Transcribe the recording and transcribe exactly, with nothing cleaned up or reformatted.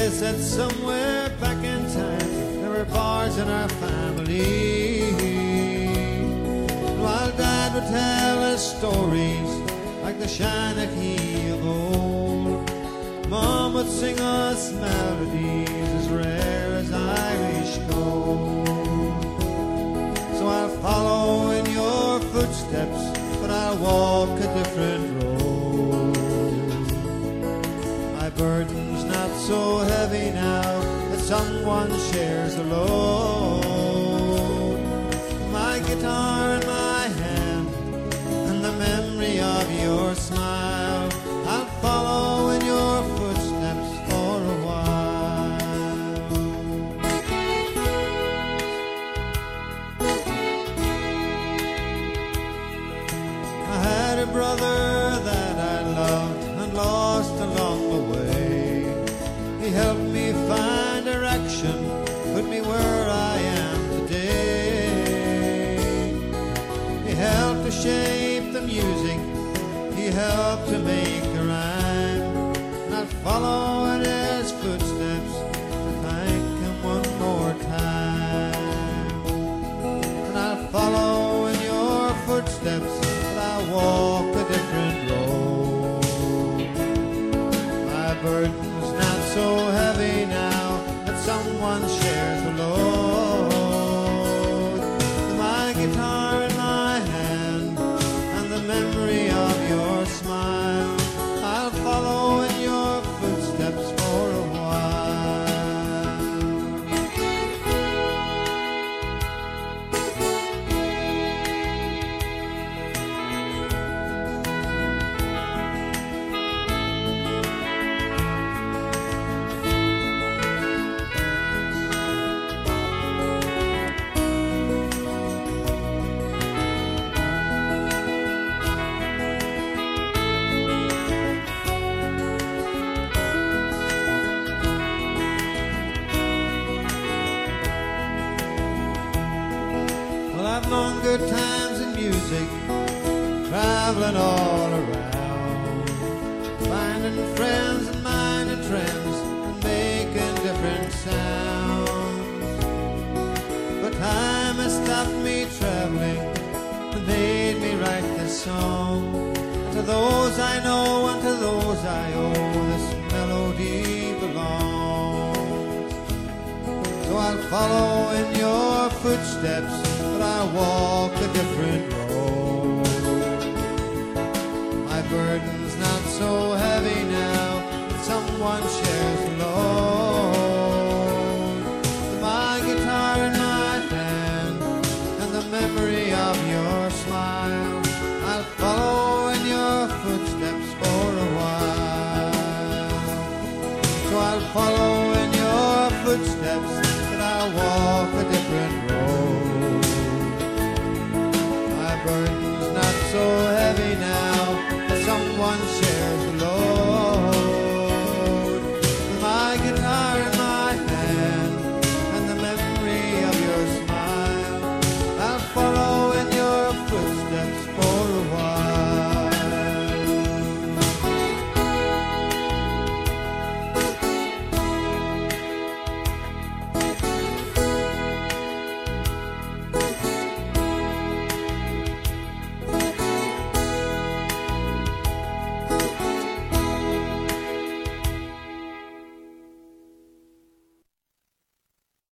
They said somewhere back in time there were bars in our family. While Dad would tell us stories like the Shanachie of old, Mom would sing us melodies as rare as Irish gold. So I'll follow in your footsteps, but I'll walk a different road. My burden's not so heavy now that someone shares the load. My guitar in my hand and the memory of your smile, I'll follow in your footsteps for a while. I had a brother that I loved and lost along the way. He helped me find direction, put me where I am today. He helped to shape the music, he helped to make a rhyme, and I'll follow in his footsteps to thank him one more time. And I'll follow in your footsteps, but I'll walk a different road. My burden's not so heavy now that someone shares the load. My guitar in my hand and the memory of your smile, I'll follow in your footsteps for a while. I've known good times in music, traveling all around, finding friends and minding trends and making different sounds. But time has stopped me traveling and made me write this song. And to those I know and to those I owe, this melody belongs. So I'll follow in your footsteps, but I walk a different road. My burden's not so heavy now that someone shares the load. My guitar in my hand and the memory of your smile, I'll follow in your footsteps for a while. So I'll follow in your footsteps, but I'll walk a different road. My burden's not so heavy